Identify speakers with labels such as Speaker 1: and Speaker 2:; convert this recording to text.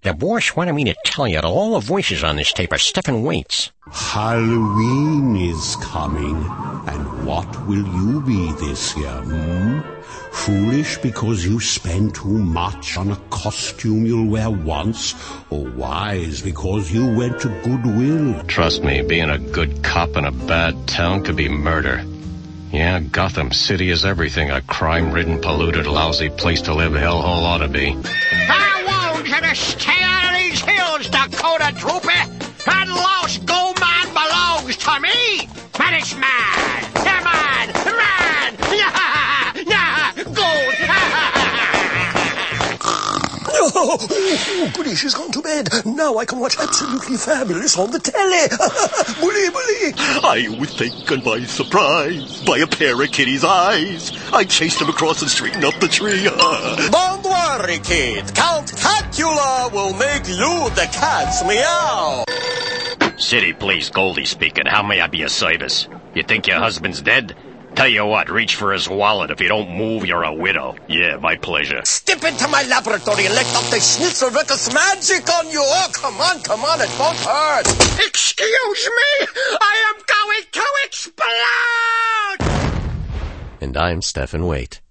Speaker 1: The boss wanted me to tell you that all the voices on this tape are Stephen Waite's.
Speaker 2: Halloween is coming, and what will you be this year, Foolish because you spend too much on a costume you'll wear once, or wise because you went to Goodwill?
Speaker 3: Trust me, being a good cop in a bad town could be murder. Yeah, Gotham City is everything a crime-ridden, polluted, lousy place to live hellhole ought to be.
Speaker 4: I want you to stay out of these hills, Dakota Droopy! That lost gold mine belongs to me! But it's mine! Mine! Mine! Gold!
Speaker 5: Oh, goody, she's gone to bed. Now I can watch Absolutely Fabulous on the telly. Bully, bully.
Speaker 6: I was taken by surprise by a pair of kitty's eyes. I chased them across the street and up the tree.
Speaker 5: Don't worry, kid. Count Cacula will make you the cat's meow.
Speaker 3: City Police, Goldie speaking. How may I be of service? You think your husband's dead? Tell you what, reach for his wallet. If you don't move, you're a widow. Yeah, my pleasure.
Speaker 5: Step into my laboratory and let Dr. Schnitzel work his magic on you. Oh, come on, it won't hurt.
Speaker 4: Excuse me! I am going to explode!
Speaker 7: And I'm Stephen Waite.